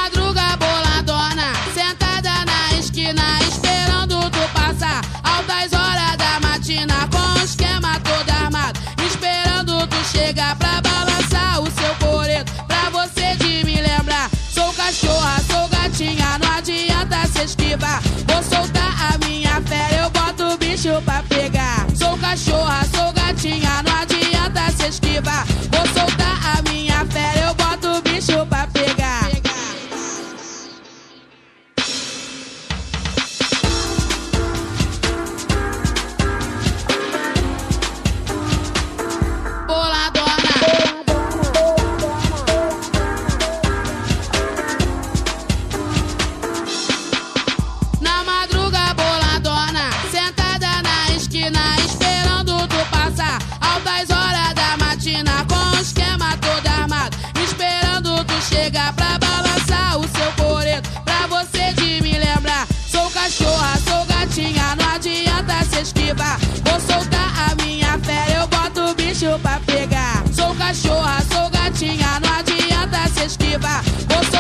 madruga boladona, sentada na esquina, esperando tu passar. Altas horas da matina, com o esquema todo armado, esperando tu chegar pra balançar o seu coreto. Pra você de me lembrar, sou cachorra, sou gatinha, não adianta se esquivar. Vou soltar a minha fera, eu boto o bicho pra pegar. Sou cachorra, sou gatinha, não adianta se esquivar. Vou soltar a minha fera, eu boto o bicho pra pegar. Na madruga boladona, sentada na esquina, esperando tu passar. Altas horas da matina, com o esquema todo armado, esperando tu chegar pra balançar o seu coreto. Pra você de me lembrar, sou cachorra, sou gatinha, não adianta se esquivar. Vou soltar a minha fera, eu boto o bicho pra pegar. Sou cachorra, sou gatinha, não adianta se esquivar. Vou